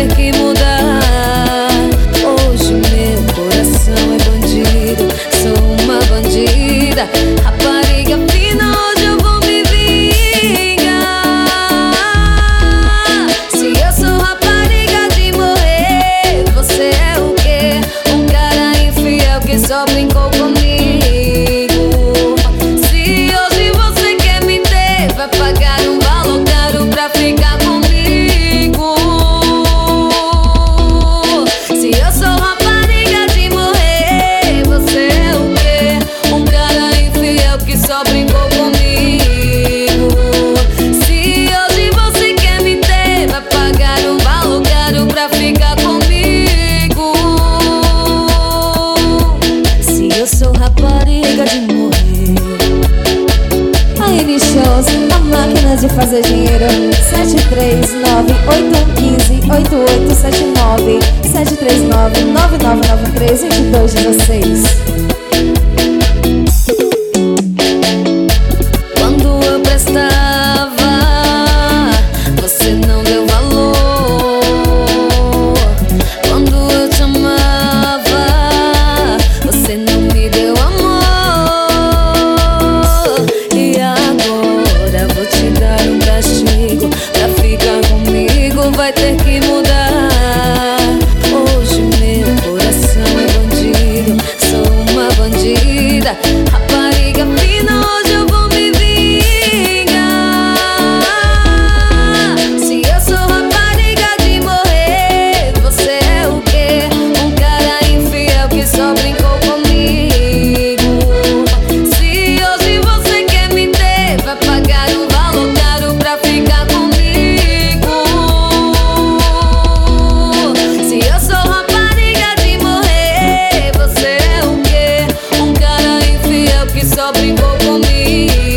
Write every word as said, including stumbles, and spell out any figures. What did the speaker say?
que mudar. Hoje meu coração é bandido, sou uma bandida, rapariga fina, hoje eu vou me vingar. Se eu sou rapariga de morrer, você é o quê? Um cara infiel que só brincou comigo. Se hoje você quer me ter, vai pagar um valor caro pra ficar comigo. Se eu sou rapariga de morrer, você é o quê? Um cara infiel que só brincou comigo. Se hoje você quer me ter, vai pagar um valor caro pra ficar comigo. Se eu sou rapariga de morrer. A N Shows, a máquina de fazer dinheiro. Sete três nove oito um um cinco oito oito sete nove, sete três nove nove nove nove três dois dois um seis. Quando eu prestava, você não deu valor. Quando eu te amava, você não me deu amor. E agora vou te dar um castigo, pra ficar comigo vai ter que mudar. Hoje meu coração é bandido, sou uma bandida, rapariga fina, hoje eu vou me vingar. Se eu sou rapariga de morrer, você é o quê? Um cara infiel que só brincou comigo. Se hoje você quer me ter, vai pagar um valor caro pra ficar comigo. Se eu sou rapariga de morrer, você é o quê? Um cara infiel que só brincou comigo.